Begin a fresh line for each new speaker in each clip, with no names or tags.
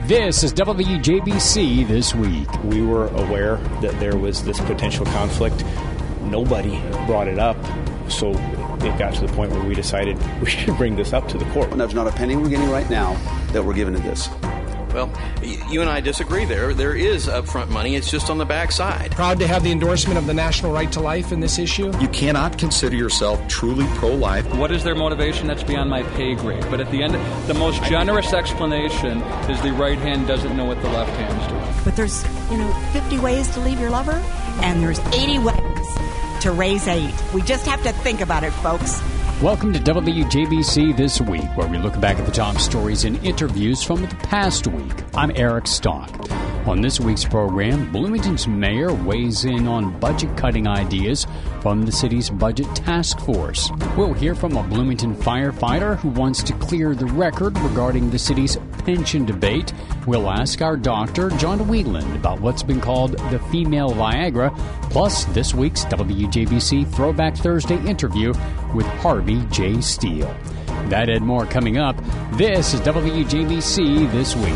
This is WJBC This Week.
We were aware that there was this potential conflict. Nobody brought it up, so it got to the point where we decided we should bring this up to the court.
There's not a penny we're getting right now that we're giving to this.
Well, you and I disagree there. There is upfront money. It's just on the back side.
Proud to have the endorsement of the national right to life in this issue.
You cannot consider yourself truly pro-life.
What is their motivation? That's beyond my pay grade. But at the end, the most generous explanation is the right hand doesn't know what the left hand's doing.
But there's, 50 ways to leave your lover, and there's 80 ways to raise 8. We just have to think about it, folks.
Welcome to WJBC This Week, where we look back at the top stories and interviews from the past week. I'm Eric Stock. On this week's program, Bloomington's mayor weighs in on budget-cutting ideas from the city's budget task force. We'll hear from a Bloomington firefighter who wants to clear the record regarding the city's pension debate. We'll ask our doctor, John Wheatland, about what's been called the female Viagra, plus this week's WJBC Throwback Thursday interview with Harvey J. Steele. That and more coming up. This is WJBC This Week.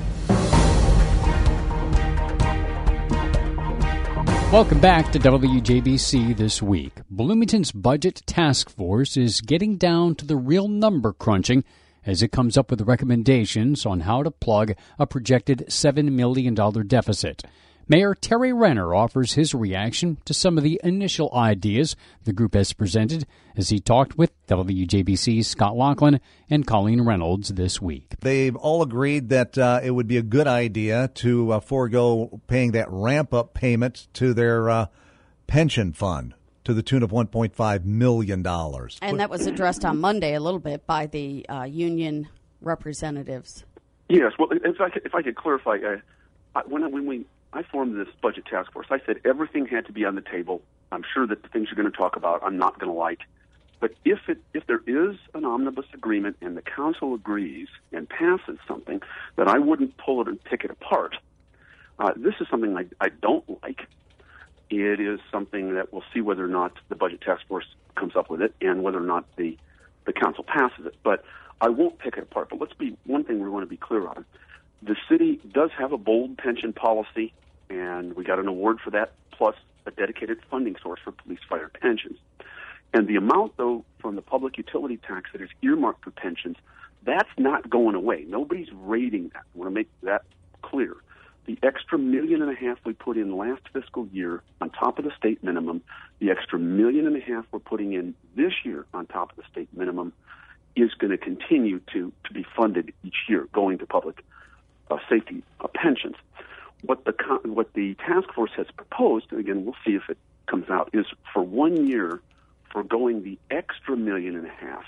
Welcome back to WJBC This Week. Bloomington's Budget Task Force is getting down to the real number crunching as it comes up with recommendations on how to plug a projected $7 million deficit. Mayor Terry Renner offers his reaction to some of the initial ideas the group has presented as he talked with WJBC's Scott Laughlin and Colleen Reynolds this week.
They've all agreed that it would be a good idea to forego paying that ramp-up payment to their pension fund to the tune of $1.5 million.
And that was addressed on Monday a little bit by the union representatives.
Yes, well, if I could clarify, when I formed this budget task force, I said everything had to be on the table. I'm sure that the things you're going to talk about I'm not going to like. But if there is an omnibus agreement and the council agrees and passes something, that I wouldn't pull it and pick it apart. This is something I don't like. It is something that we'll see whether or not the budget task force comes up with it and whether or not the council passes it. But I won't pick it apart. But one thing we want to be clear on. The city does have a bold pension policy, and we got an award for that, plus a dedicated funding source for police fire pensions. And the amount, though, from the public utility tax that is earmarked for pensions, that's not going away. Nobody's raiding that. I want to make that clear. The extra $1.5 million we put in last fiscal year on top of the state minimum, the extra $1.5 million we're putting in this year on top of the state minimum is going to continue to be funded each year, going to public safety pensions. What the task force has proposed, and again, we'll see if it comes out, is for 1 year foregoing the extra $1.5 million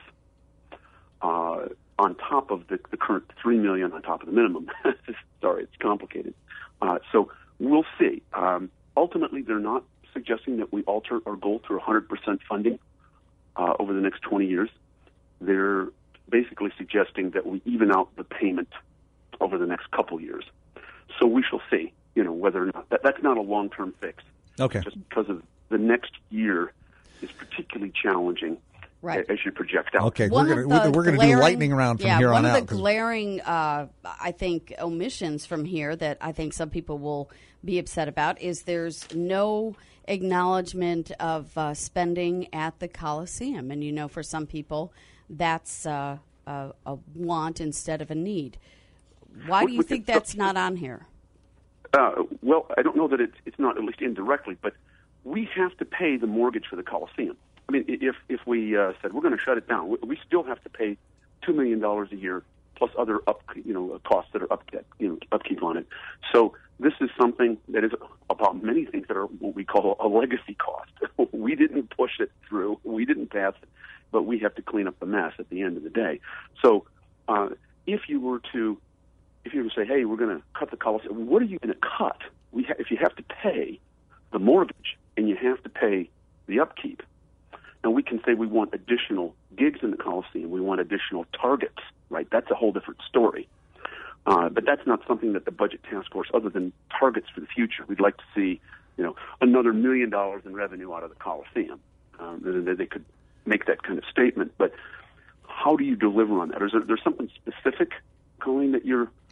on top of the current $3 million on top of the minimum. Sorry, it's complicated. So we'll see. Ultimately, they're not suggesting that we alter our goal to 100% funding over the next 20 years. They're basically suggesting that we even out the payment over the next couple years. So we shall see, whether or not that's not a long-term fix.
Okay.
Just because of the next year is particularly challenging, right, as you project out.
Okay, we're going to do lightning round from here on out.
One of the glaring, I think, omissions from here that I think some people will be upset about is there's no acknowledgement of spending at the Coliseum. And, for some people, that's a want instead of a need. Why do you think that's not on here?
Well, I don't know that it's not, at least indirectly, but we have to pay the mortgage for the Coliseum. I mean, if we said we're going to shut it down, we still have to pay $2 million a year plus other costs that are upkeep on it. So this is something that is about many things that are what we call a legacy cost. We didn't push it through, we didn't pass it, but we have to clean up the mess at the end of the day. So if you were to say, hey, we're going to cut the Coliseum, what are you going to cut? If you have to pay the mortgage and you have to pay the upkeep, and we can say we want additional gigs in the Coliseum, we want additional targets, right? That's a whole different story. But that's not something that the budget task force, other than targets for the future, we'd like to see, another $1 million in revenue out of the Coliseum. They could make that kind of statement. But how do you deliver on that? Is there something specific, Colleen, that you're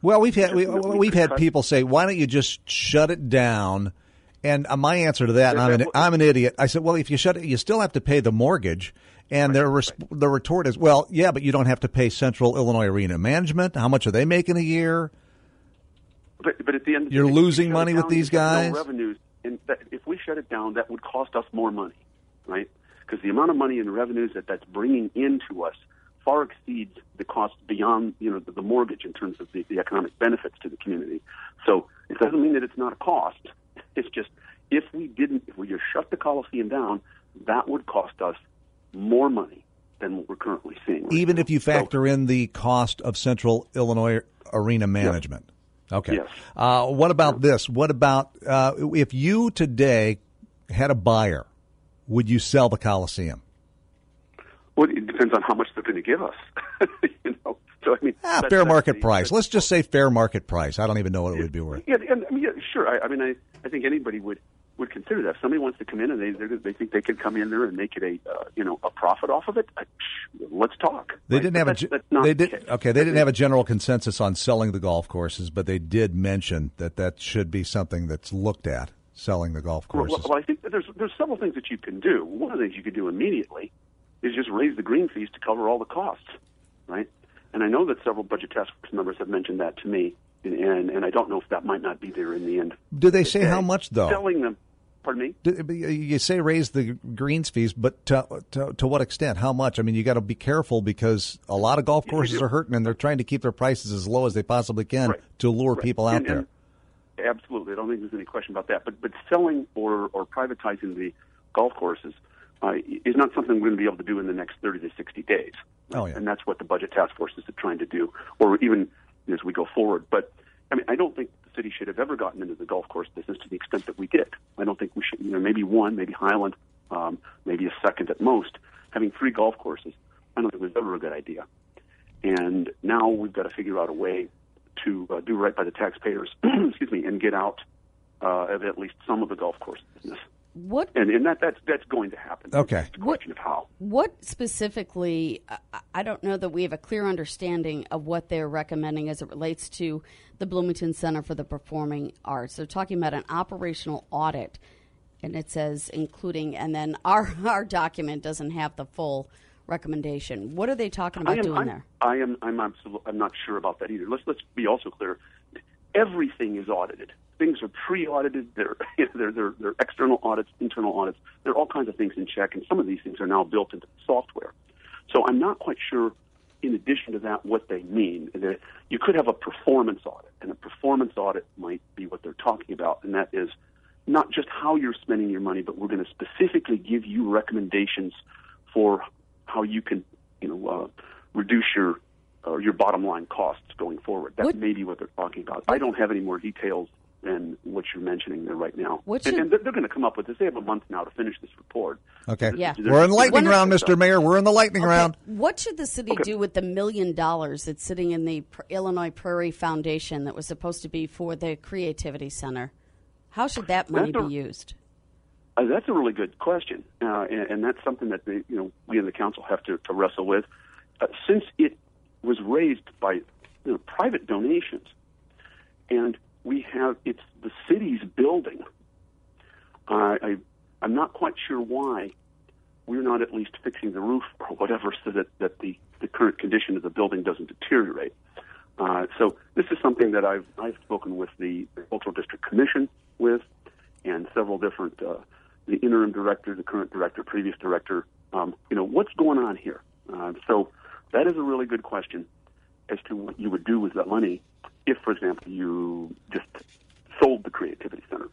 Well, we've had people say, "Why don't you just shut it down?" And my answer to that, and I'm an idiot. I said, "Well, if you shut it, you still have to pay the mortgage." And the retort is, "Well, yeah, but you don't have to pay Central Illinois Arena Management. How much are they making a year?"
But at the end,
you're losing money with these guys.
No revenues, and if we shut it down, that would cost us more money, right? Because the amount of money and revenues that's bringing into us far exceeds the cost beyond, the mortgage in terms of the economic benefits to the community. So it doesn't mean that it's not a cost. It's just if we just shut the Coliseum down, that would cost us more money than what we're currently seeing. Right
Even
now.
if you factor in the cost of Central Illinois Arena Management.
Yes.
Okay.
Yes.
What about this? What about if you today had a buyer, would you sell the Coliseum?
Well, it depends on how much they're going to give us. So I mean,
fair market price. Let's just say fair market price. I don't even know what it would be worth.
Yeah, sure. I think anybody would consider that. If somebody wants to come in and they think they could come in there and make it a profit off of it. Let's talk.
They
right?
didn't have They didn't have a general consensus on selling the golf courses, but they did mention that should be something that's looked at. Selling the golf courses.
Well, I think that there's several things that you can do. One of the things you could do immediately is just raise the green fees to cover all the costs, right? And I know that several budget task force members have mentioned that to me, and I don't know if that might not be there in the end.
Do they say how much, though?
Selling them, pardon me?
You say raise the greens fees, but to what extent? How much? I mean, you got to be careful because a lot of golf courses are hurting, and they're trying to keep their prices as low as they possibly can to lure people out there.
Absolutely. I don't think there's any question about that. But selling or privatizing the golf courses is not something we're going to be able to do in the next 30 to 60 days.
Oh, yeah.
And that's what the budget task forces are trying to do, or even as we go forward. But, I don't think the city should have ever gotten into the golf course business to the extent that we did. I don't think we should, maybe one, maybe Highland, maybe a second at most. Having 3 golf courses, I don't think was ever a good idea. And now we've got to figure out a way to do right by the taxpayers, excuse me, and get out of at least some of the golf course business.
What?
And that's going to happen.
Okay.
It's a question of how.
What specifically? I don't know that we have a clear understanding of what they're recommending as it relates to the Bloomington Center for the Performing Arts. They're talking about an operational audit, and it says including, and then our document doesn't have the full recommendation. What are they talking about doing there?
I'm not sure about that either. Let's be also clear. Everything is audited. Things are pre-audited. They're external audits, internal audits. There are all kinds of things in check, and some of these things are now built into the software. So I'm not quite sure, in addition to that, what they mean. You could have a performance audit, and a performance audit might be what they're talking about, and that is not just how you're spending your money, but we're going to specifically give you recommendations for how you can, reduce your bottom line costs going forward. That may be what they're talking about. I don't have any more details than what you're mentioning there right now. And they're going to come up with this. They have a month now to finish this report.
Okay. Yeah. We're in lightning round, Mr. Mayor. We're in the lightning round.
What should the city do with the $1 million that's sitting in the Illinois Prairie Foundation that was supposed to be for the Creativity Center? How should that money be used?
That's a really good question, and that's something that we in the council have to wrestle with. Since it was raised by private donations, and it's the city's building, I'm not quite sure why we're not at least fixing the roof or whatever so that the current condition of the building doesn't deteriorate. So this is something that I've spoken with the Cultural District Commission with, and several different the interim director, the current director, previous director. What's going on here? So that is a really good question as to what you would do with that money if, for example, you just sold the Creativity Center.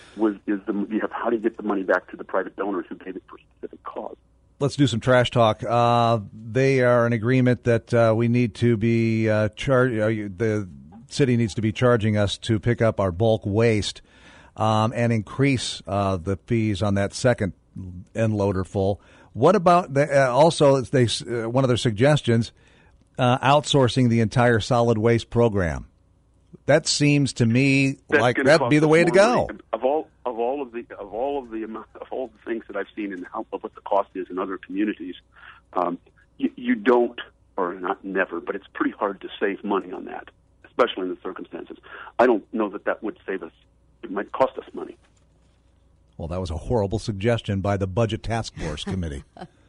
How do you get the money back to the private donors who paid it for a specific cause?
Let's do some trash talk. They are in agreement that we need to be the city needs to be charging us to pick up our bulk waste and increase the fees on that second end loader full. What about also? One of their suggestions, outsourcing the entire solid waste program. That seems to me like that'd be the way to go.
Of all of the things that I've seen and what the cost is in other communities, you don't, or not never, but it's pretty hard to save money on that. especially in the circumstances. I don't know that would save us. It might cost us money.
Well, that was a horrible suggestion by the Budget Task Force Committee.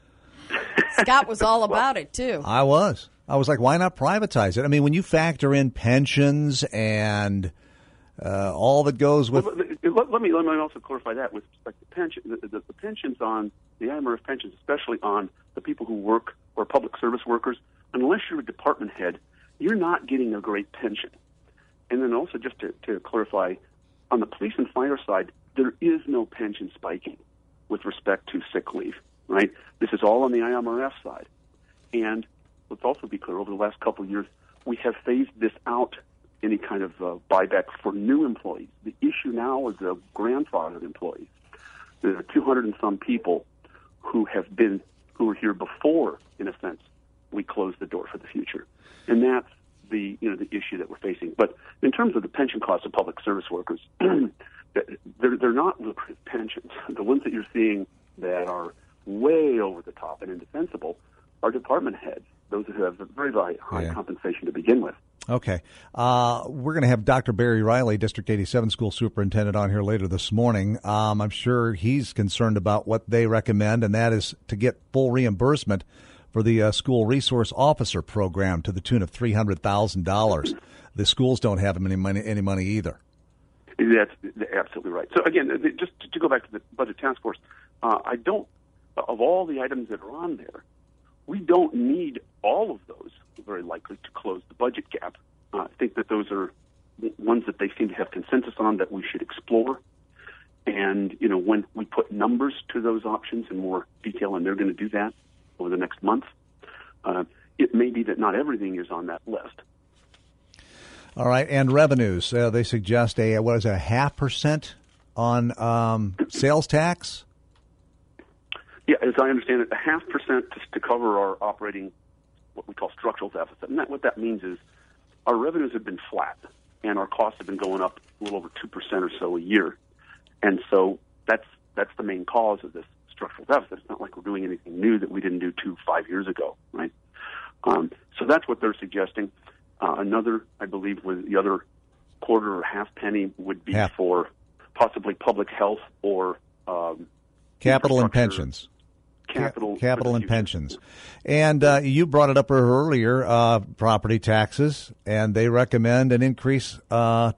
Scott was all about it, too.
I was like, why not privatize it? I mean, when you factor in pensions and all that goes with...
Well, let me also clarify that with respect to pension. The pensions on the IMRF pensions, especially on the people who work or public service workers, unless you're a department head, you're not getting a great pension. And then also just to clarify, on the police and fire side, there is no pension spiking with respect to sick leave, right? This is all on the IMRF side. And let's also be clear, over the last couple of years, we have phased this out, any kind of buyback for new employees. The issue now is the grandfathered employees. There are 200 and some people who were here before, in a sense, we closed the door for the future. And that's the issue that we're facing. But in terms of the pension costs of public service workers, they're not lucrative pensions. The ones that you're seeing that are way over the top and indefensible are department heads, those who have a very, very high compensation to begin with.
Okay. We're going to have Dr. Barry Riley, District 87 school superintendent, on here later this morning. I'm sure he's concerned about what they recommend, and that is to get full reimbursement for the school resource officer program to the tune of $300,000. The schools don't have any money either.
That's absolutely right. So again, just to go back to the Budget Task Force, of all the items that are on there, we don't need all of those, very likely, to close the budget gap. I think that those are ones that they seem to have consensus on that we should explore. And, when we put numbers to those options in more detail, and they're going to do that over the next month, it may be that not everything is on that list.
All right, and revenues. They suggest a 0.5% on sales tax?
Yeah, as I understand it, 0.5% to cover our operating, what we call structural deficit. And what that means is our revenues have been flat, and our costs have been going up a little over 2% or so a year. And so that's the main cause of this structural deficit. It's not like we're doing anything new that we didn't do 5 years ago, right? So that's what they're suggesting. Another, I believe, with the other quarter or half penny would be for possibly public health or
capital and pensions. Capital and pensions. And you brought it up earlier, property taxes, and they recommend an increase to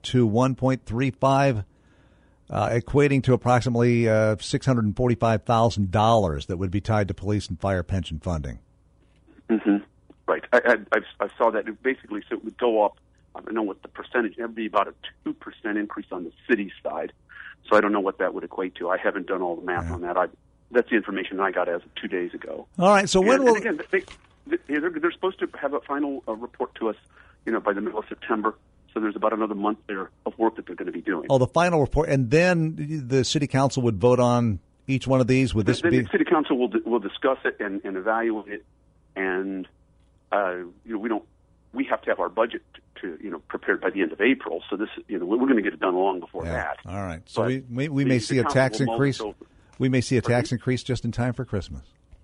1.35, equating to approximately $645,000 that would be tied to police and fire pension funding.
Mm-hmm. Right. I saw that. Basically, so it would go up, I don't know what the percentage, it would be about a 2% increase on the city side. So I don't know what that would equate to. I haven't done all the math on that. That's the information I got as of 2 days ago.
All right. So when will...
And again, they're supposed to have a final report to us, by the middle of September. So there's about another month there of work that they're going to be doing.
Oh, the final report. And then the city council would vote on each one of these? Would this be...
The city council will discuss it and evaluate it. And, we have to have our budget to prepared by the end of April. So this, we're going to get it done long before that.
All right. So we may see a tax increase. We may see a tax increase just in time for Christmas.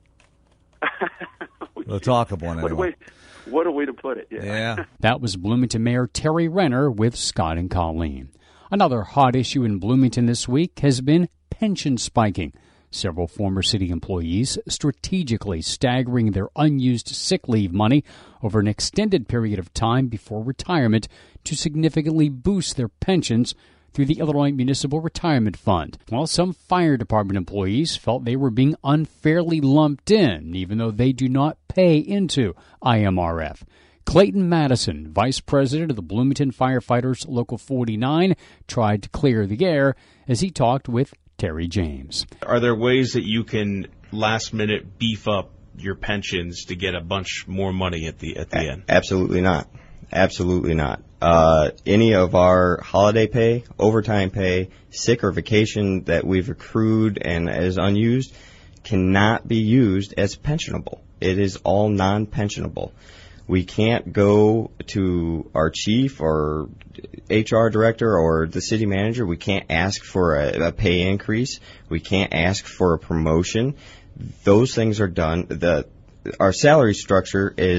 We'll talk of one anyway.
What a way to put it.
Yeah.
That was Bloomington Mayor Terry Renner with Scott and Colleen. Another hot issue in Bloomington this week has been pension spiking. Several former city employees strategically staggering their unused sick leave money over an extended period of time before retirement to significantly boost their pensions through the Illinois Municipal Retirement Fund, while some fire department employees felt they were being unfairly lumped in, even though they do not pay into IMRF. Clayton Madison, Vice President of the Bloomington Firefighters Local 49, tried to clear the air as he talked with Terry James.
Are there ways that you can last minute beef up your pensions to get a bunch more money at the end?
Absolutely not. Absolutely not. Any of our holiday pay, overtime pay, sick or vacation that we've accrued and is unused cannot be used as pensionable. It is all non-pensionable. We can't go to our chief or HR director or the city manager. We can't ask for a pay increase. We can't ask for a promotion. Those things are done. Our salary structure is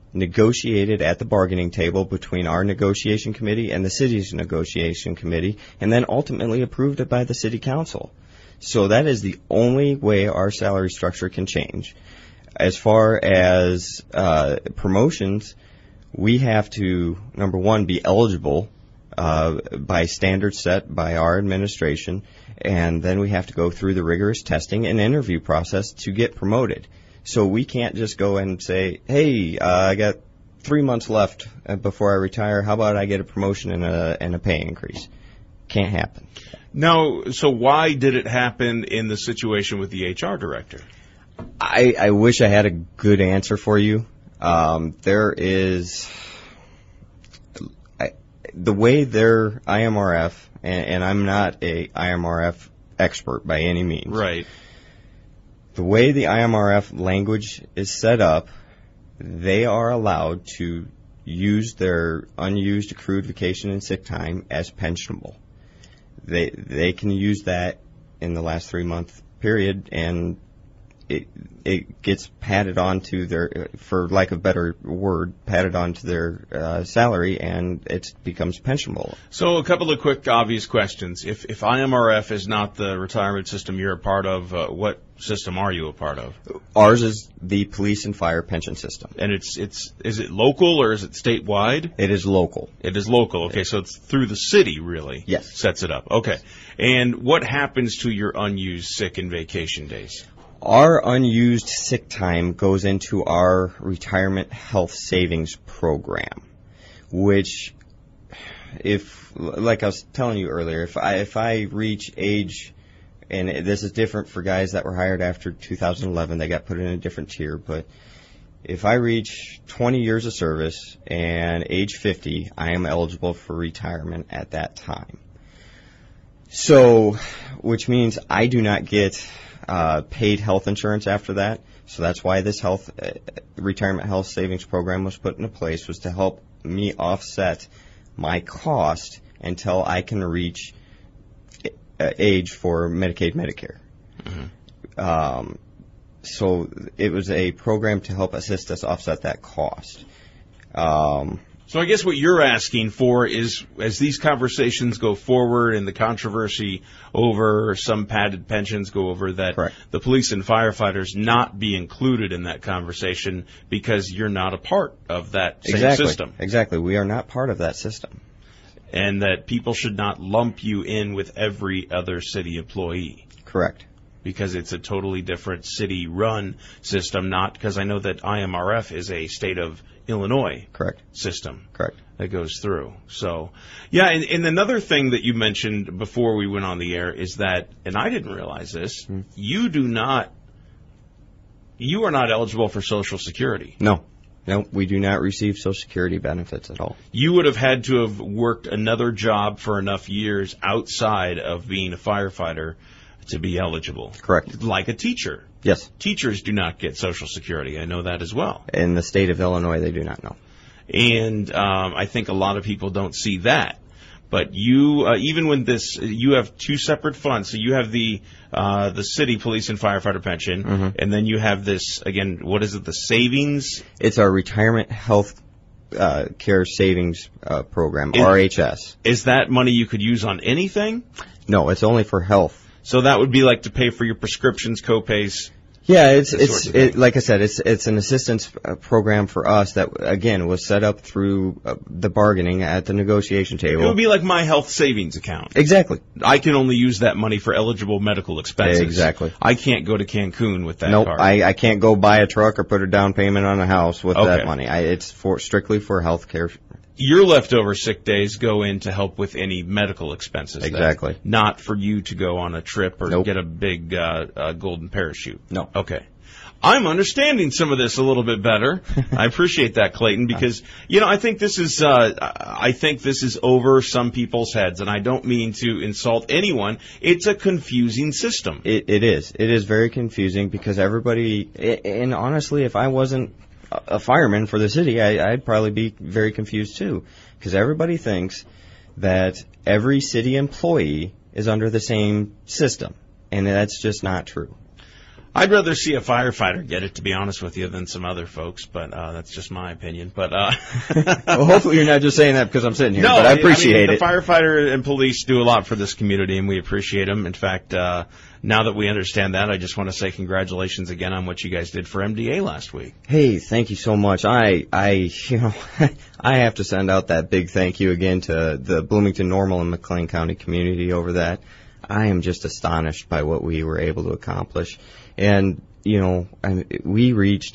negotiated at the bargaining table between our negotiation committee and the city's negotiation committee, and then ultimately approved it by the city council. So that is the only way our salary structure can change. As far as promotions, we have to, number one, be eligible by standards set by our administration, and then we have to go through the rigorous testing and interview process to get promoted. So we can't just go and say, hey, I got 3 months left before I retire. How about I get a promotion and a pay increase? Can't happen.
No, so why did it happen in the situation with the HR director?
I wish I had a good answer for you. There is the way their IMRF, and I'm not a IMRF expert by any means.
Right.
The way the IMRF language is set up, they are allowed to use their unused accrued vacation and sick time as pensionable. They can use that in the last 3 month period, and it gets padded onto their, for lack of a better word, padded onto their salary, and it becomes pensionable.
So a couple of quick, obvious questions. If IMRF is not the retirement system you're a part of, what system are you a part of?
Ours is the police and fire pension system.
And is it local or is it statewide?
It is local.
It is local. Okay, so it's through the city, really.
Yes.
Sets it up. Okay. And what happens to your unused sick and vacation days?
Our unused sick time goes into our retirement health savings program, which, like I was telling you earlier, if I reach age, and this is different for guys that were hired after 2011, they got put in a different tier, but if I reach 20 years of service and age 50, I am eligible for retirement at that time. So, which means I do not get paid health insurance after that. So that's why this retirement health savings program was put into place, was to help me offset my cost until I can reach age for Medicaid, Medicare. Mm-hmm. So it was a program to help assist us offset that cost.
So I guess what you're asking for is, as these conversations go forward and the controversy over some padded pensions go over, that
Correct.
The police and firefighters not be included in that conversation because you're not a part of that same system.
Exactly. We are not part of that system.
And that people should not lump you in with every other city employee.
Correct.
Because it's a totally different city-run system, not because I know that IMRF is a state of Illinois
Correct.
system.
Correct.
That goes through. So, yeah, and another thing that you mentioned before we went on the air is that, and I didn't realize this, you are not eligible for Social Security.
No, we do not receive Social Security benefits at all.
You would have had to have worked another job for enough years outside of being a firefighter to be eligible.
Correct.
Like a teacher.
Yes.
Teachers do not get Social Security. I know that as well.
In the state of Illinois, they do not know.
And I think a lot of people don't see that. But you, even when you have two separate funds. So you have the city police and firefighter pension,
mm-hmm.
and then you have this, again, what is it, the savings?
It's our retirement health care savings program, RHS.
Is that money you could use on anything?
No, it's only for health.
So that would be like to pay for your prescriptions, co-pays.
Yeah, it's like I said, it's an assistance program for us that, again, was set up through the bargaining at the negotiation table.
It would be like my health savings account.
Exactly.
I can only use that money for eligible medical expenses.
Exactly.
I can't go to Cancun with that
card.
Nope,
I can't go buy a truck or put a down payment on a house with that money. It's strictly for health care.
Your leftover sick days go in to help with any medical expenses.
Exactly.
Then, not for you to go on a trip or
nope.
get a big golden parachute.
No.
Okay. I'm understanding some of this a little bit better. I appreciate that, Clayton, because I think this is over some people's heads, and I don't mean to insult anyone. It's a confusing system.
It is. It is very confusing because everybody, and honestly, if I wasn't a fireman for the city, I'd probably be very confused too, because everybody thinks that every city employee is under the same system, and that's just not true.
I'd rather see a firefighter get it, to be honest with you, than some other folks, but that's just my opinion. But
well, hopefully you're not just saying that because I'm sitting here,
no,
but I appreciate it.
The firefighter and police do a lot for this community, and we appreciate them. In fact, now that we understand that, I just want to say congratulations again on what you guys did for MDA last week.
Hey, thank you so much. I have to send out that big thank you again to the Bloomington, Normal, and McLean County community over that. I am just astonished by what we were able to accomplish. And, we reached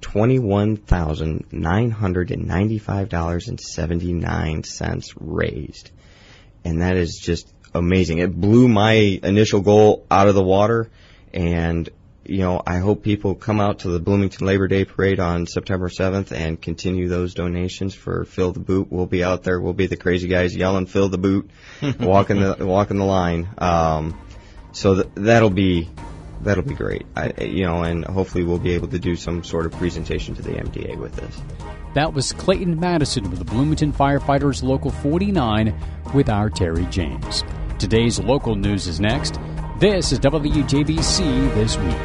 $21,995.79 raised. And that is just amazing. It blew my initial goal out of the water. And, I hope people come out to the Bloomington Labor Day Parade on September 7th and continue those donations for Fill the Boot. We'll be out there. We'll be the crazy guys yelling, "Fill the boot," walking the line. So that'll be great. And hopefully we'll be able to do some sort of presentation to the MDA with this.
That was Clayton Madison with the Bloomington Firefighters Local 49 with our Terry James. Today's local news is next. This is WJBC This Week.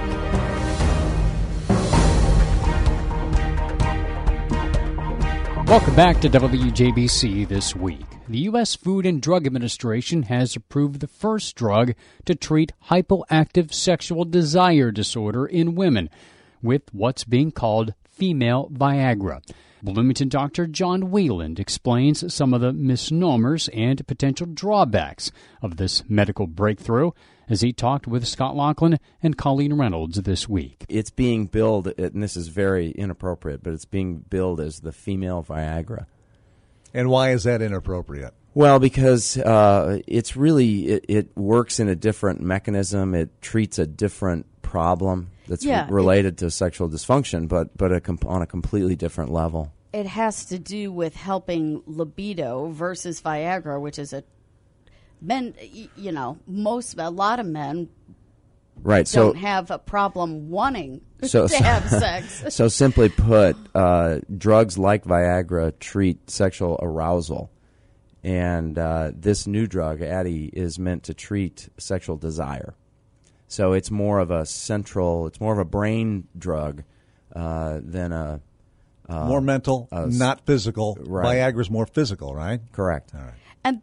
Welcome back to WJBC This Week. The U.S. Food and Drug Administration has approved the first drug to treat hypoactive sexual desire disorder in women with what's being called female Viagra. Bloomington Dr. John Wheeland explains some of the misnomers and potential drawbacks of this medical breakthrough as he talked with Scott Laughlin and Colleen Reynolds this week.
It's being billed, and this is very inappropriate, but it's being billed as the female Viagra.
And why is that inappropriate?
Well, because it's really, it works in a different mechanism. It treats a different problem that's related to sexual dysfunction, but on a completely different level.
It has to do with helping libido versus Viagra, which is a lot of men don't have a problem wanting to have sex.
So simply put, drugs like Viagra treat sexual arousal. And this new drug, Addyi, is meant to treat sexual desire. So it's more of a brain drug than a...
more mental, not physical.
Right.
Viagra's more physical, right?
Correct.
All right.
And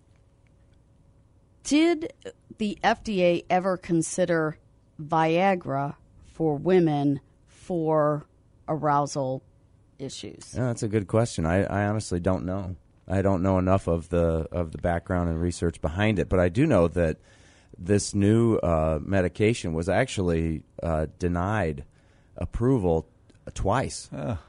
did the FDA ever consider Viagra for women for arousal issues?
Yeah, that's a good question. I honestly don't know. I don't know enough of the background and research behind it, but I do know that this new medication was actually denied approval twice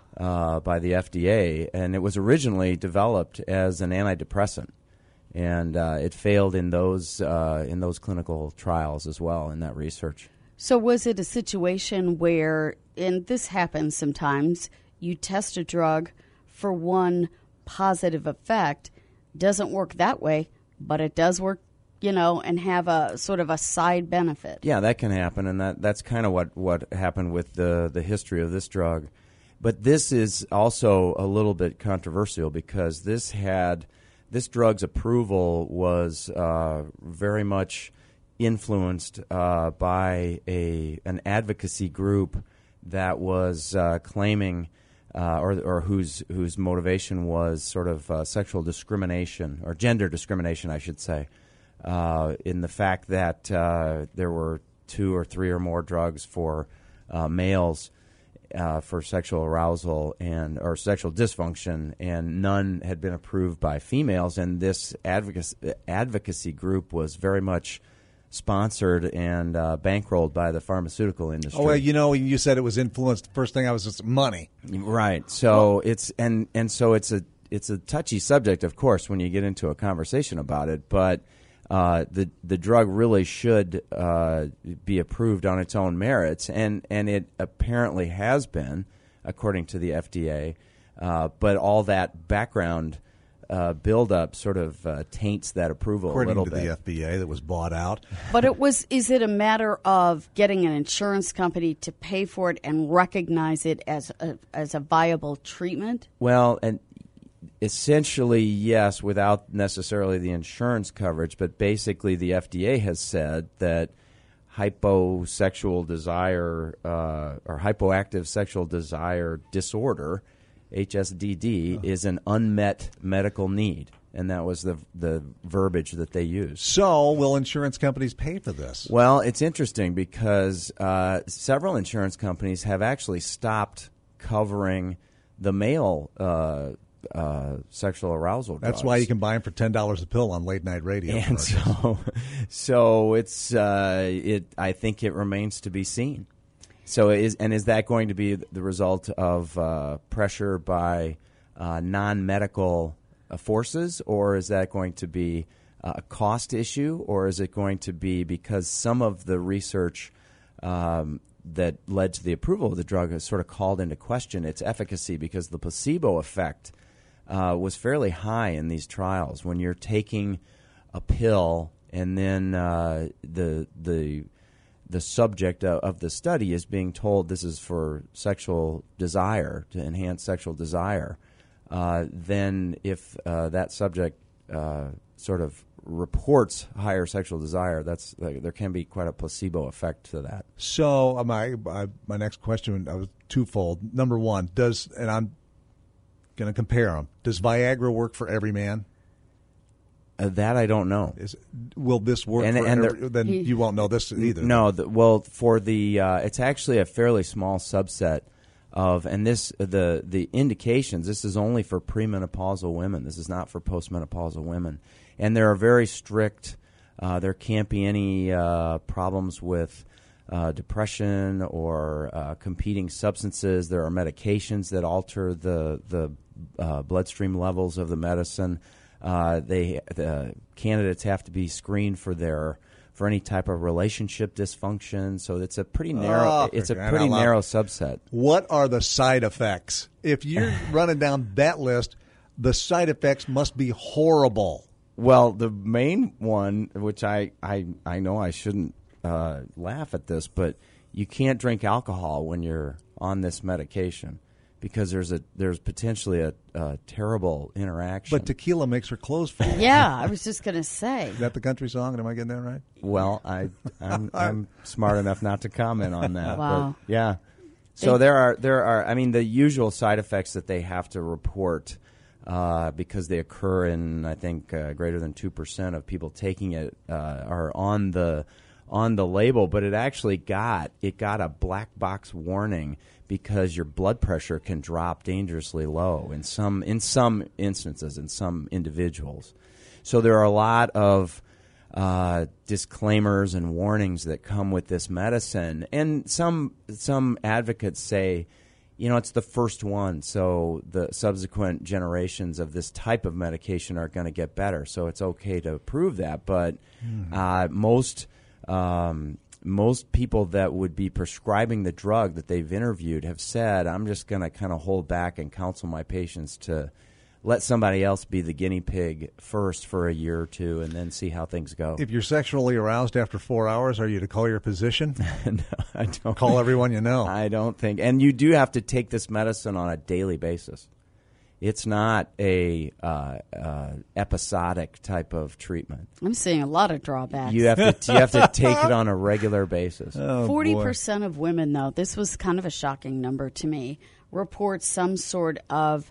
by the FDA, and it was originally developed as an antidepressant, and it failed in those clinical trials as well in that research.
So was it a situation where, and this happens sometimes, you test a drug for one positive effect, doesn't work that way, but it does work, and have a sort of a side benefit?
Yeah, that can happen, and that's kind of what happened with the history of this drug. But this is also a little bit controversial because this drug's approval was very much influenced by an advocacy group that was claiming or whose motivation was sort of sexual discrimination or gender discrimination, I should say, in the fact that there were 2 or 3 or more drugs for males for sexual arousal or sexual dysfunction, and none had been approved by females. And this advocacy group was very much sponsored and bankrolled by the pharmaceutical industry.
Oh, well, you said it was influenced. The first thing I was just money,
right? So it's so it's a touchy subject, of course, when you get into a conversation about it. But the drug really should be approved on its own merits, and it apparently has been, according to the FDA. But all that background buildup sort of taints that approval a little bit.
According to the FDA that was bought out.
But is it a matter of getting an insurance company to pay for it and recognize it as a viable treatment?
Well, and essentially, yes, without necessarily the insurance coverage, but basically the FDA has said that hyposexual desire or hypoactive sexual desire disorder, HSDD, is an unmet medical need. And that was the verbiage that they used.
So, will insurance companies pay for this?
Well, it's interesting because several insurance companies have actually stopped covering the male sexual arousal drugs.
That's why you can buy them for $10 a pill on late night radio.
And so it's I think it remains to be seen. So is that going to be the result of pressure by non-medical forces, or is that going to be a cost issue, or is it going to be because some of the research that led to the approval of the drug has sort of called into question its efficacy, because the placebo effect was fairly high in these trials. When you're taking a pill and then the subject of the study is being told this is for sexual desire, to enhance sexual desire, then if that subject sort of reports higher sexual desire, there can be quite a placebo effect to that.
So my next question was twofold. Number one, and I'm going to compare them, does Viagra work for every man?
That I don't know.
Will this work for every? Then you won't know this either.
No, for the it's actually a fairly small subset of, and the indications. This is only for premenopausal women. This is not for postmenopausal women, and there are very strict. There can't be any problems with depression or competing substances. There are medications that alter the bloodstream levels of the medicine. The candidates have to be screened for any type of relationship dysfunction. So it's a pretty narrow. It's a pretty narrow subset.
What are the side effects? If you're running down that list, the side effects must be horrible.
Well, the main one, which I know I shouldn't laugh at this, but you can't drink alcohol when you're on this medication, because there's potentially a terrible interaction.
But tequila makes her clothes fall.
Yeah, I was just going to say.
Is that the country song? Am I getting that right?
Well, I'm smart enough not to comment on that.
Wow.
But yeah. So there are. I mean, the usual side effects that they have to report because they occur in, I think, greater than 2% of people taking it are on the label. But it actually got a black box warning, because your blood pressure can drop dangerously low in some instances, in some individuals. So there are a lot of disclaimers and warnings that come with this medicine. And some advocates say, it's the first one, so the subsequent generations of this type of medication are going to get better. So it's okay to approve that. But most people that would be prescribing the drug that they've interviewed have said, I'm just going to kind of hold back and counsel my patients to let somebody else be the guinea pig first for a year or two and then see how things go.
If you're sexually aroused after 4 hours, are you to call your physician?
No, I don't.
Call everyone you know.
I don't think. And you do have to take this medicine on a daily basis. It's not a episodic type of treatment.
I'm seeing a lot of drawbacks.
You have to take it on a regular basis.
40% of women, though, this was kind of a shocking number to me, report some sort of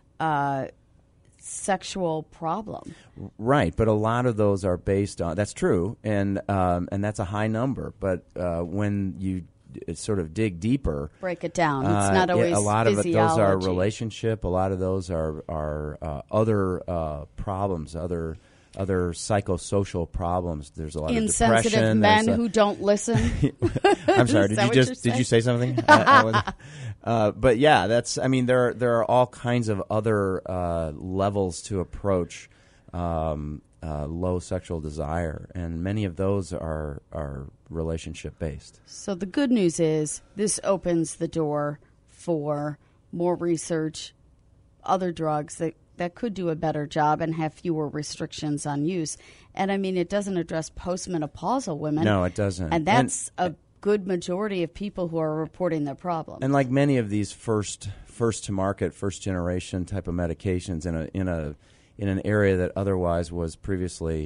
sexual problem.
Right, but a lot of those are based on, that's true, and that's a high number. But when you sort of dig deeper,
break it down, it's not always
a lot of
physiology.
those are relationship. A lot of those are other problems, other psychosocial problems. There's a lot of depression.
Insensitive men who don't listen.
I'm sorry. Did you say something? But yeah, that's. I mean, there are all kinds of other levels to approach low sexual desire, and many of those are relationship based.
So the good news is this opens the door for more research, other drugs that could do a better job and have fewer restrictions on use. And I mean, it doesn't address postmenopausal women.
No, it doesn't.
And that's a good majority of people who are reporting their problems.
And like many of these first to market, first generation type of medications in an area that otherwise was previously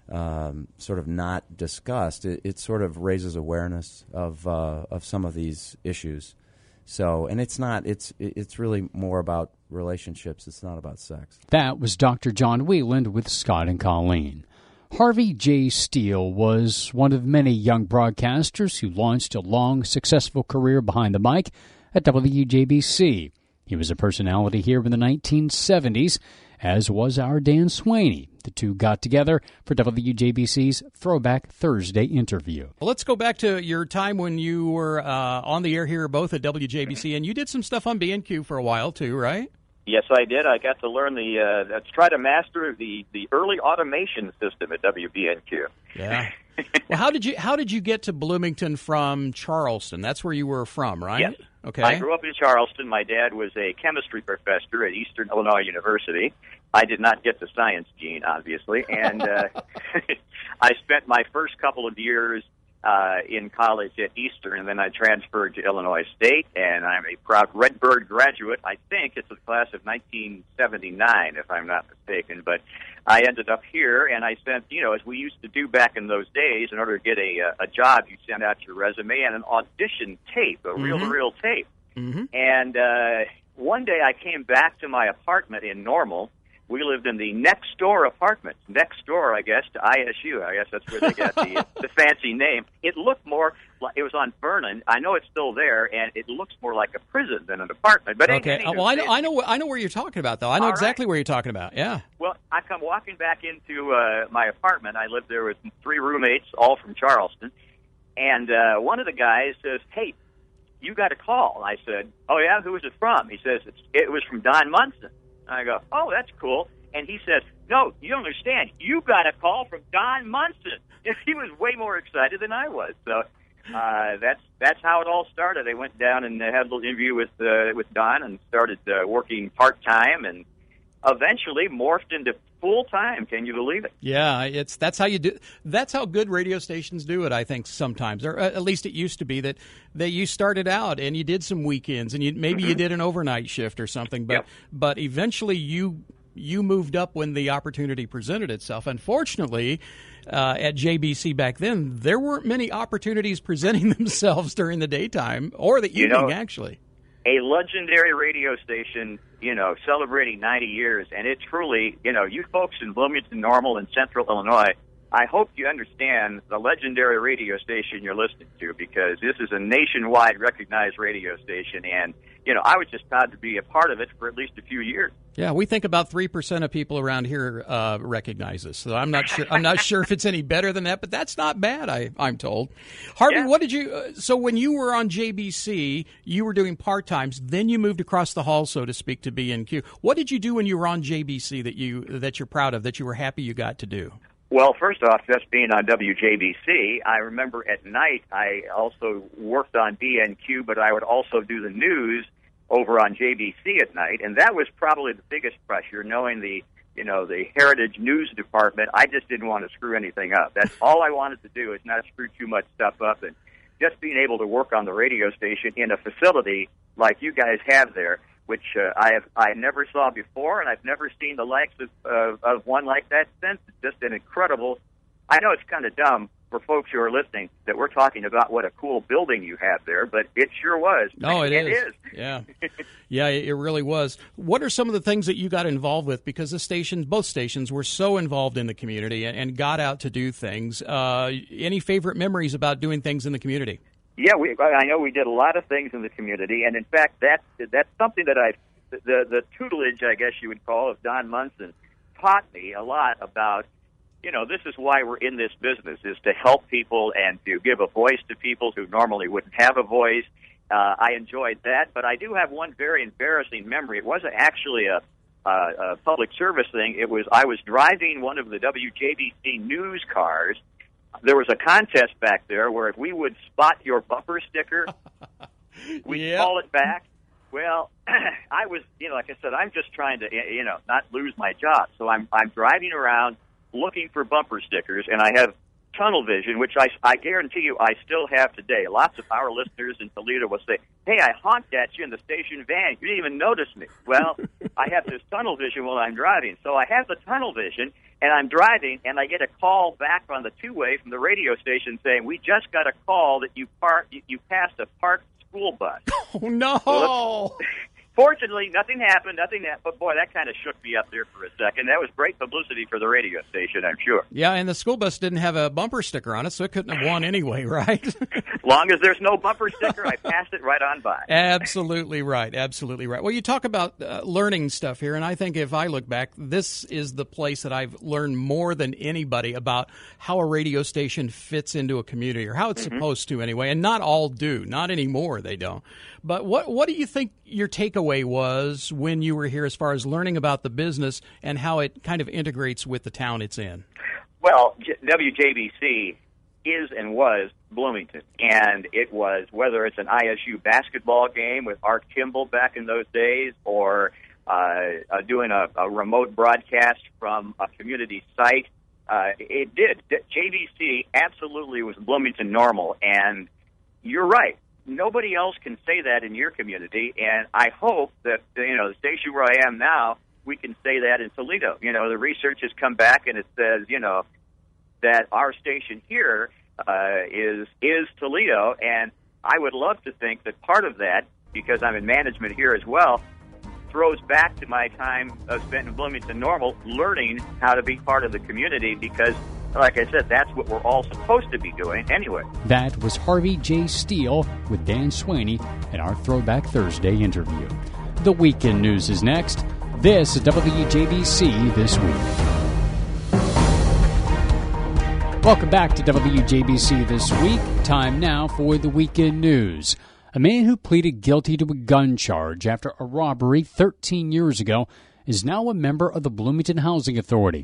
sort of not discussed, it sort of raises awareness of some of these issues. So, and it's really more about relationships. It's not about sex.
That was Dr. John Wheeland with Scott and Colleen. Harvey J. Steele was one of many young broadcasters who launched a long, successful career behind the mic at WJBC. He was a personality here in the 1970s, as was our Dan Sweeney. The two got together for WJBC's Throwback Thursday interview.
Well, let's go back to your time when you were on the air here, both at WJBC, and you did some stuff on B&Q for a while, too, right?
Yes, I did. I got to learn try to master the early automation system at WBNQ.
Yeah. Well, how did you get to Bloomington from Charleston? That's where you were from, right?
Yes.
Okay.
I grew up in Charleston. My dad was a chemistry professor at Eastern Illinois University. I did not get the science gene, obviously, and I spent my first couple of years in college at Eastern, and then I transferred to Illinois State, and I'm a proud Redbird graduate. I think it's the class of 1979, if I'm not mistaken, but I ended up here, and I sent, as we used to do back in those days, in order to get a job, you send out your resume and an audition tape, a reel-to-reel tape.
Mm-hmm.
And one day I came back to my apartment in Normal. We lived in the next-door apartment. Next door, I guess, to ISU. I guess that's where they got the fancy name. It looked more like it was on Vernon. I know it's still there, and it looks more like a prison than an apartment. But
okay. Well, I know where you're talking about, though. I know exactly where you're talking about. Yeah.
Well, I come walking back into my apartment. I lived there with 3 roommates, all from Charleston, and one of the guys says, "Hey, you got a call." I said, "Oh yeah, who was it from?" He says, "It was from Don Munson." I go, "Oh, that's cool." And he says, "No, you don't understand. You got a call from Don Munson." He was way more excited than I was. So that's how it all started. I went down and had a little interview with Don and started working part-time and eventually morphed into full-time. Can you believe it?
Yeah, that's how you do. That's how good radio stations do it, I think, sometimes. Or at least it used to be that you started out and you did some weekends and maybe you did an overnight shift or something, but eventually you moved up when the opportunity presented itself. Unfortunately, at JBC back then, there weren't many opportunities presenting themselves during the daytime or the evening, actually.
A legendary radio station, celebrating 90 years, and it truly, you folks in Bloomington, Normal, and Central Illinois, I hope you understand the legendary radio station you're listening to, because this is a nationwide recognized radio station, and, I was just proud to be a part of it for at least a few years.
Yeah, we think about 3% of people around here recognize us. So I'm not sure. I'm not sure if it's any better than that, but that's not bad. I'm told. Harvey, what did you? So when you were on JBC, you were doing part times. Then you moved across the hall, so to speak, to B&Q. What did you do when you were on JBC that you're proud of, that you were happy you got to do?
Well, first off, just being on WJBC, I remember at night I also worked on B&Q, but I would also do the news over on JBC at night, and that was probably the biggest pressure, knowing the Heritage News Department. I just didn't want to screw anything up. That's all I wanted to do, is not screw too much stuff up, and just being able to work on the radio station in a facility like you guys have there, which I never saw before, and I've never seen the likes of one like that since. It's just an incredible. I know it's kind of dumb for folks who are listening that we're talking about what a cool building you have there, but it sure was.
No, it is. Yeah. Yeah, it really was. What are some of the things that you got involved with? Because both stations were so involved in the community and got out to do things. Any favorite memories about doing things in the community?
Yeah, I know we did a lot of things in the community, and in fact, that's something that the tutelage, I guess you would call, of Don Munson taught me a lot about. This is why we're in this business, is to help people and to give a voice to people who normally wouldn't have a voice. I enjoyed that, but I do have one very embarrassing memory. It wasn't actually a public service thing. I was driving one of the WJBC news cars. There was a contest back there where if we would spot your bumper sticker, we'd call it back. Well, I was, like I said, I'm just trying to, not lose my job. So I'm driving around looking for bumper stickers, and I have tunnel vision, which I guarantee you I still have today. Lots of our listeners in Toledo will say, hey, I honked at you in the station van. You didn't even notice me. Well, I have this tunnel vision while I'm driving. So I have the tunnel vision, and I'm driving, and I get a call back on the two-way from the radio station saying, we just got a call that you passed a parked school bus.
Oh, no!
So fortunately, nothing happened, but boy, that kind of shook me up there for a second. That was great publicity for the radio station, I'm sure.
Yeah, and the school bus didn't have a bumper sticker on it, so it couldn't have won anyway, right?
As long as there's no bumper sticker, I passed it right on by.
Absolutely right, absolutely right. Well, you talk about learning stuff here, and I think if I look back, this is the place that I've learned more than anybody about how a radio station fits into a community, or how it's supposed to anyway, and not all do. Not anymore, they don't. But what do you think your takeaway was when you were here as far as learning about the business and how it kind of integrates with the town it's in?
Well, WJBC is and was Bloomington, and it was, whether it's an ISU basketball game with Art Kimball back in those days, or doing a remote broadcast from a community site, it did. JBC absolutely was Bloomington normal, and you're right. Nobody else can say that in your community, and I hope that, the station where I am now, we can say that in Toledo. The research has come back, and it says, that our station here is Toledo, and I would love to think that part of that, because I'm in management here as well, throws back to my time spent in Bloomington Normal, learning how to be part of the community, because, like I said, that's what we're all supposed to be doing anyway.
That was Harvey J. Steele with Dan Sweeney in our Throwback Thursday interview. The weekend news is next. This is WJBC This Week. Welcome back to WJBC This Week. Time now for the weekend news. A man who pleaded guilty to a gun charge after a robbery 13 years ago is now a member of the Bloomington Housing Authority.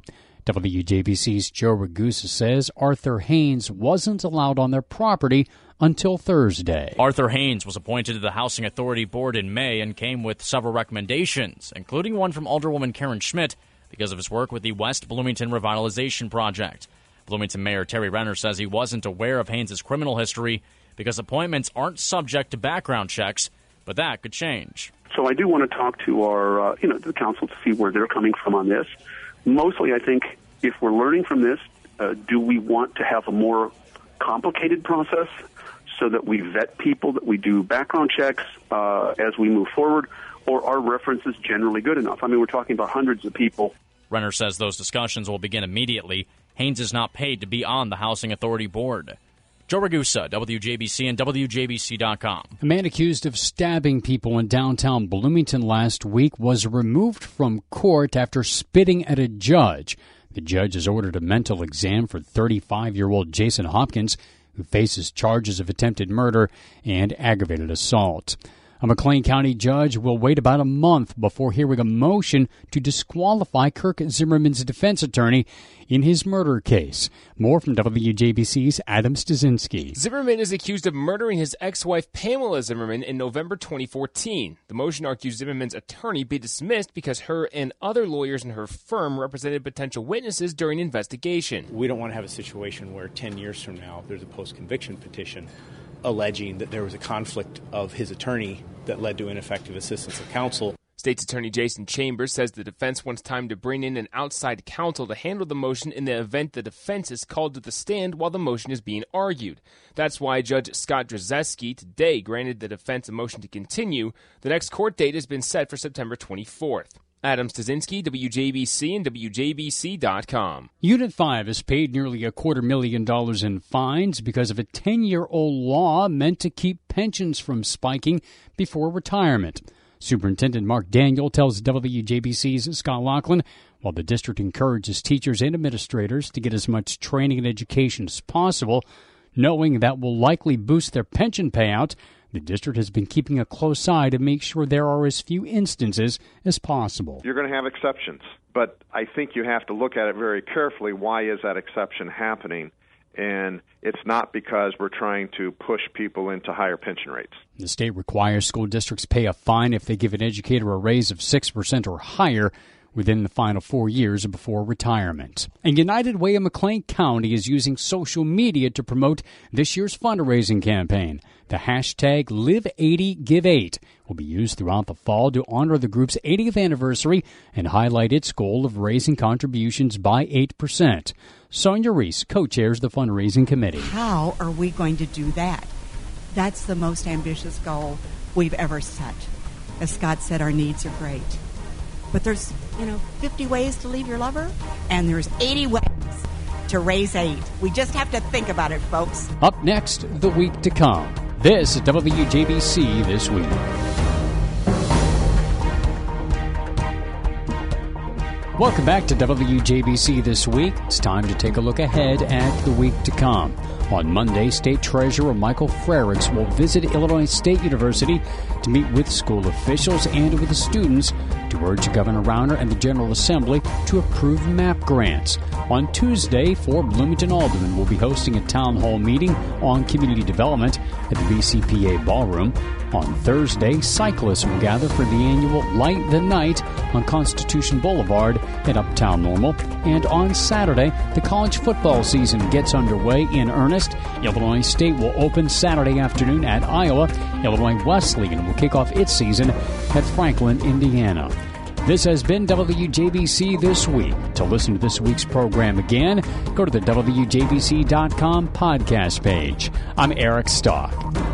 WJBC's Joe Ragusa says Arthur Haynes wasn't allowed on their property until Thursday.
Arthur Haynes was appointed to the Housing Authority Board in May and came with several recommendations, including one from Alderwoman Karen Schmidt because of his work with the West Bloomington Revitalization Project. Bloomington Mayor Terry Renner says he wasn't aware of Haynes' criminal history because appointments aren't subject to background checks, but that could change.
So I do want to talk to our, the council to see where they're coming from on this. Mostly, I think, if we're learning from this, do we want to have a more complicated process so that we vet people, that we do background checks as we move forward, or are references generally good enough? I mean, we're talking about hundreds of people.
Renner says those discussions will begin immediately. Haynes is not paid to be on the Housing Authority Board. Joe Ragusa, WJBC and WJBC.com.
A man accused of stabbing people in downtown Bloomington last week was removed from court after spitting at a judge. The judge has ordered a mental exam for 35-year-old Jason Hopkins, who faces charges of attempted murder and aggravated assault. A McLean County judge will wait about a month before hearing a motion to disqualify Kirk Zimmerman's defense attorney in his murder case. More from WJBC's Adam Stasinski.
Zimmerman is accused of murdering his ex-wife Pamela Zimmerman in November 2014. The motion argues Zimmerman's attorney be dismissed because her and other lawyers in her firm represented potential witnesses during investigation.
We don't want to have a situation where 10 years from now there's a post-conviction petition alleging that there was a conflict of his attorney that led to ineffective assistance of counsel.
State's Attorney Jason Chambers says the defense wants time to bring in an outside counsel to handle the motion in the event the defense is called to the stand while the motion is being argued. That's why Judge Scott Drzeski today granted the defense a motion to continue. The next court date has been set for September 24th. Adam Stasinski, WJBC and WJBC.com.
Unit 5 has paid nearly $250,000 in fines because of a 10-year-old law meant to keep pensions from spiking before retirement. Superintendent Mark Daniel tells WJBC's Scott Laughlin, while the district encourages teachers and administrators to get as much training and education as possible, knowing that will likely boost their pension payout, the district has been keeping a close eye to make sure there are as few instances as possible.
You're going to have exceptions, but I think you have to look at it very carefully. Why is that exception happening? And it's not because we're trying to push people into higher pension rates.
The state requires school districts pay a fine if they give an educator a raise of 6% or higher, within the final 4 years before retirement. And United Way of McLean County is using social media to promote this year's fundraising campaign. The hashtag Live80Give8 will be used throughout the fall to honor the group's 80th anniversary and highlight its goal of raising contributions by 8%. Sonia Reese co-chairs the fundraising committee.
How are we going to do that? That's the most ambitious goal we've ever set. As Scott said, our needs are great. But there's, 50 ways to leave your lover, and there's 80 ways to raise 8. We just have to think about it, folks.
Up next, the week to come. This is WJBC This Week. Welcome back to WJBC This Week. It's time to take a look ahead at the week to come. On Monday, State Treasurer Michael Frerichs will visit Illinois State University to meet with school officials and with the students to urge Governor Rauner and the General Assembly to approve MAP grants. On Tuesday, 4 Bloomington aldermen will be hosting a town hall meeting on community development at the BCPA Ballroom. On Thursday, cyclists will gather for the annual Light the Night on Constitution Boulevard at Uptown Normal. And on Saturday, the college football season gets underway in earnest. Illinois State will open Saturday afternoon at Iowa. Illinois Wesleyan will kick off its season at Franklin, Indiana. This has been WJBC This Week. To listen to this week's program again, go to the WJBC.com podcast page. I'm Eric Stock.